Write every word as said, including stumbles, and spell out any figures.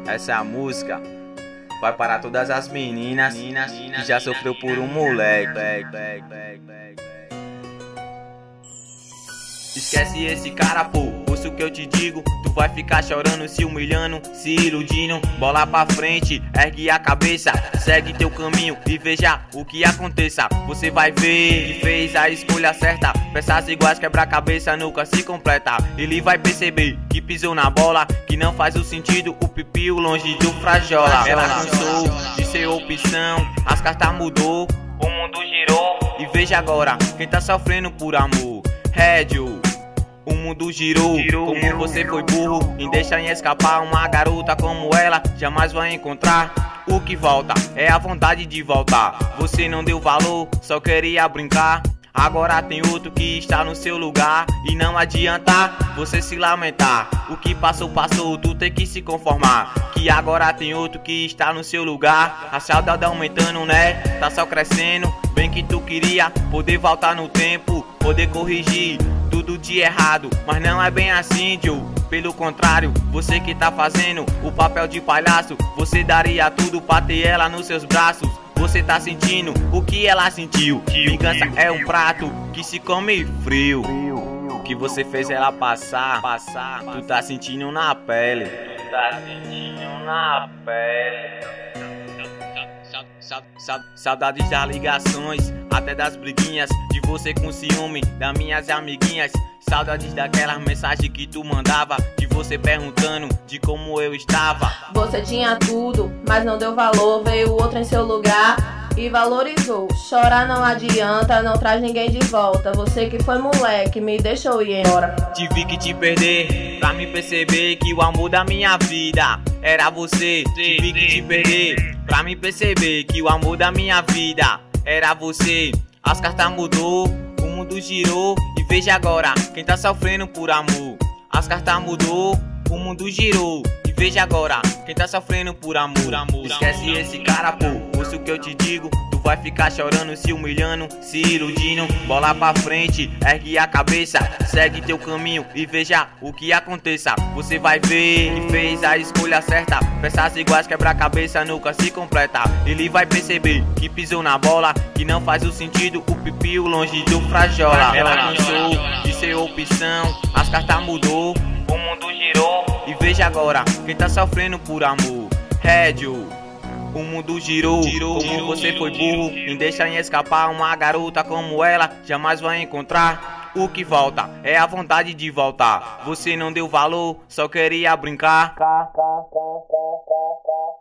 Essa é a música. Vai para todas as meninas que já sofreu por um moleque. Esquece esse cara, pô, ouça o que eu te digo. Tu vai ficar chorando, se humilhando, se iludindo. Bola pra frente, ergue a cabeça, segue teu caminho e veja o que aconteça. Você vai ver que fez a escolha certa. Peças iguais, quebra-cabeça nunca se completa. Ele vai perceber que pisou na bola, que não faz o sentido o pipio longe do frajola. Ela cansou de ser opção, as cartas mudou, o mundo girou. E veja agora quem tá sofrendo por amor. Rédio, o mundo girou, girou como girou, você foi burro em deixar em escapar uma garota como ela. Jamais vai encontrar. O que volta é a vontade de voltar. Você não deu valor, só queria brincar. Agora tem outro que está no seu lugar. E não adianta você se lamentar. O que passou, passou, tu tem que se conformar. Que agora tem outro que está no seu lugar. A saudade aumentando, né? Tá só crescendo. Bem que tu queria poder voltar no tempo, poder corrigir tudo de errado, mas não é bem assim, Joe. Pelo contrário, você que tá fazendo o papel de palhaço. Você daria tudo pra ter ela nos seus braços. Você tá sentindo o que ela sentiu. Vingança é um prato que se come frio. O que você fez ela passar, passar, tu tá sentindo na pele. Tu tá sentindo na pele. Saudades das ligações, até das briguinhas, de você com ciúme, das minhas amiguinhas. Saudades daquelas mensagens que tu mandava, de você perguntando de como eu estava. Você tinha tudo, mas não deu valor. Veio outro em seu lugar e valorizou. Chorar não adianta, não traz ninguém de volta. Você que foi moleque, me deixou ir embora. Tive que te perder pra me perceber que o amor da minha vida era você. Tive que te perder pra me perceber que o amor da minha vida era você. As cartas mudou, o mundo girou. E veja agora quem tá sofrendo por amor. As cartas mudou, o mundo girou. E veja agora quem tá sofrendo por amor, amor. Esquece esse cara, pô, ouça o que eu te digo. Tu vai ficar chorando, se humilhando, se iludindo. Bola pra frente, ergue a cabeça, segue teu caminho e veja o que aconteça. Você vai ver que fez a escolha certa. Peças iguais, quebra-cabeça nunca se completa. Ele vai perceber que pisou na bola, que não faz o sentido o pipio longe do frajola. Ela cansou de ser opção, as cartas mudou, o mundo girou. E veja agora quem tá sofrendo por amor. Rédio, o mundo girou, girou como girou, você foi burro em deixar em escapar uma garota como ela. Jamais vai encontrar. O que volta é a vontade de voltar. Você não deu valor, só queria brincar.